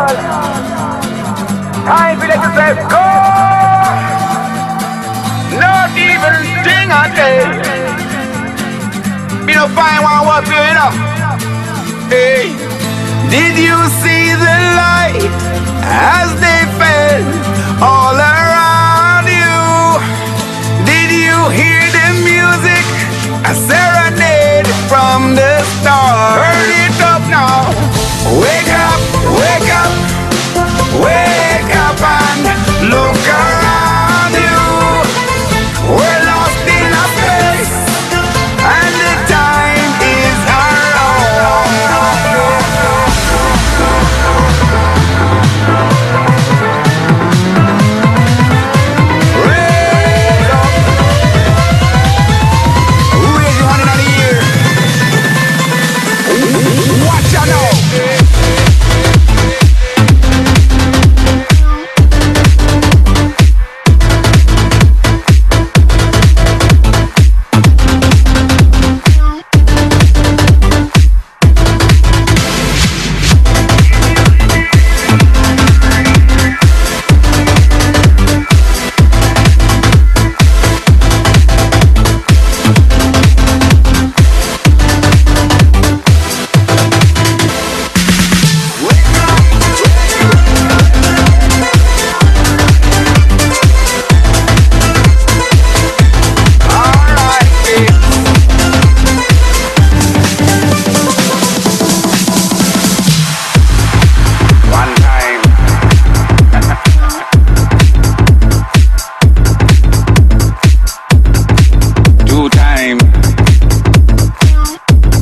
Time for let yourself go. Not even thing I tell. Me no find one what you know. Hey, did you see the light as they fell all around you? Did you hear the music? A serenade from the stars. Turn it up now. Wake up, wake up, wake up and look around you. We're lost in a space and the time is around. Raise up. Raise your hand in the air. Watch out now.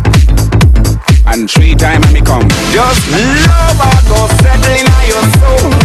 Just love I go settle in your soul.